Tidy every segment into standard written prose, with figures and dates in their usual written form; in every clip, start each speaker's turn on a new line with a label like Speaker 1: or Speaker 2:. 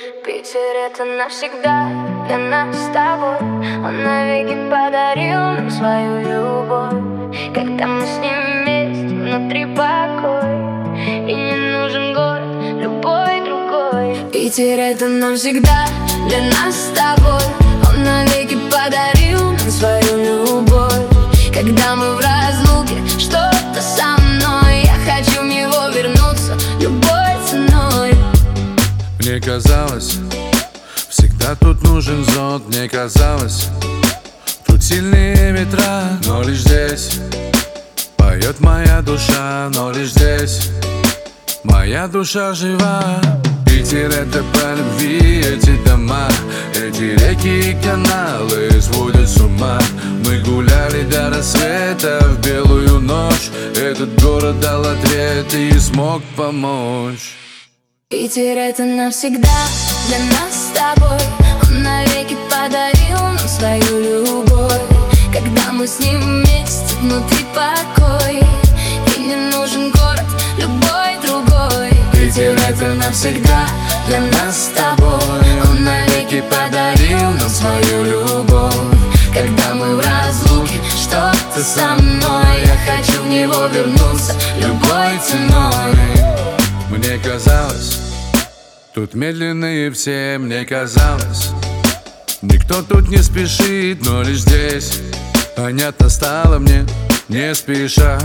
Speaker 1: Питер — это навсегда для нас с тобой. Он навеки подарил нам свою любовь. Когда мы с ним вместе, внутри покой, и не нужен город, любой другой. Питер — это навсегда для нас с тобой. Он навеки подарил нам свою любовь. Когда мы в разлуке, что-то со мной, я хочу в него вернуться любой ценой.
Speaker 2: Мне казалось, всегда тут нужен зонт. Мне казалось, тут сильные ветра, но лишь здесь поет моя душа, но лишь здесь моя душа жива. Питер — это по любви, эти дома, эти реки и каналы сводят с ума. Мы гуляли до рассвета в белую ночь. Этот город дал ответ и смог помочь.
Speaker 1: Питер — это навсегда для нас с тобой. Он навеки подарил нам свою любовь. Когда мы с ним вместе, внутри покой, и не нужен город, любой другой. Питер — это навсегда для нас с тобой. Он навеки подарил нам свою любовь. Когда мы в разлуке, что-то со мной, я хочу в него вернуться любой ценой.
Speaker 2: Мне казалось, тут медленные все. Мне казалось, никто тут не спешит, но лишь здесь понятно стало мне, не спеша.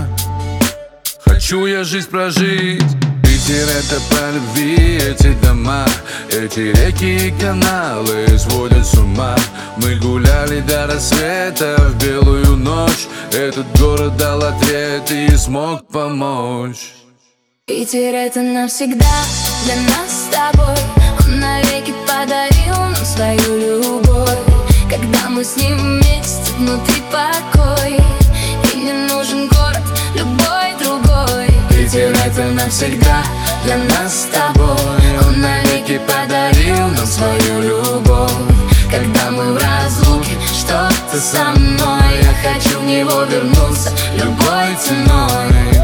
Speaker 2: Хочу я жизнь прожить. Питер — это по любви, эти дома, эти реки и каналы сводят с ума. Мы гуляли до рассвета в белую ночь. Этот город дал ответ и смог помочь.
Speaker 1: Питер — это навсегда для нас с тобой. Он навеки подарил нам свою любовь. Когда мы с ним вместе, внутри покой, и не нужен город, любой другой. Питер — это навсегда для нас с тобой. Он навеки подарил нам свою любовь. Когда мы в разлуке, что-то со мной, я хочу в него вернуться любой ценой.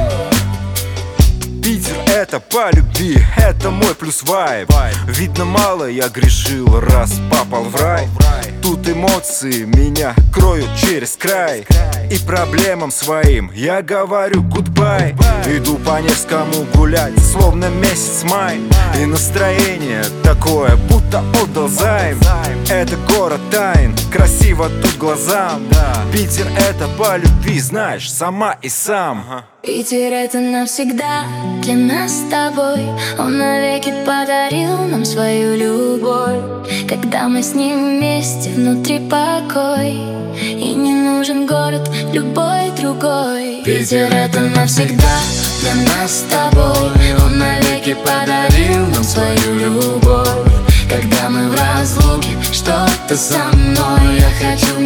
Speaker 3: Питер — это по любви, это мой плюс вайб. Видно, мало я грешил, раз попал в рай. Тут эмоции меня кроют через край, и проблемам своим я говорю гудбай. Иду по Невскому гулять, словно месяц май, и настроение такое, будто отдал займ. Это город тайн, красиво тут глазам. Питер — это по любви, знаешь, сама и сам.
Speaker 1: Питер — это навсегда для нас с тобой. Он навеки подарил нам свою любовь. Когда мы с ним вместе, внутри покой, и не нужен город, любой другой. Питер — это навсегда для нас с тобой. Он навеки подарил нам свою любовь. Когда мы в разлуке, что-то со мной, я хочу в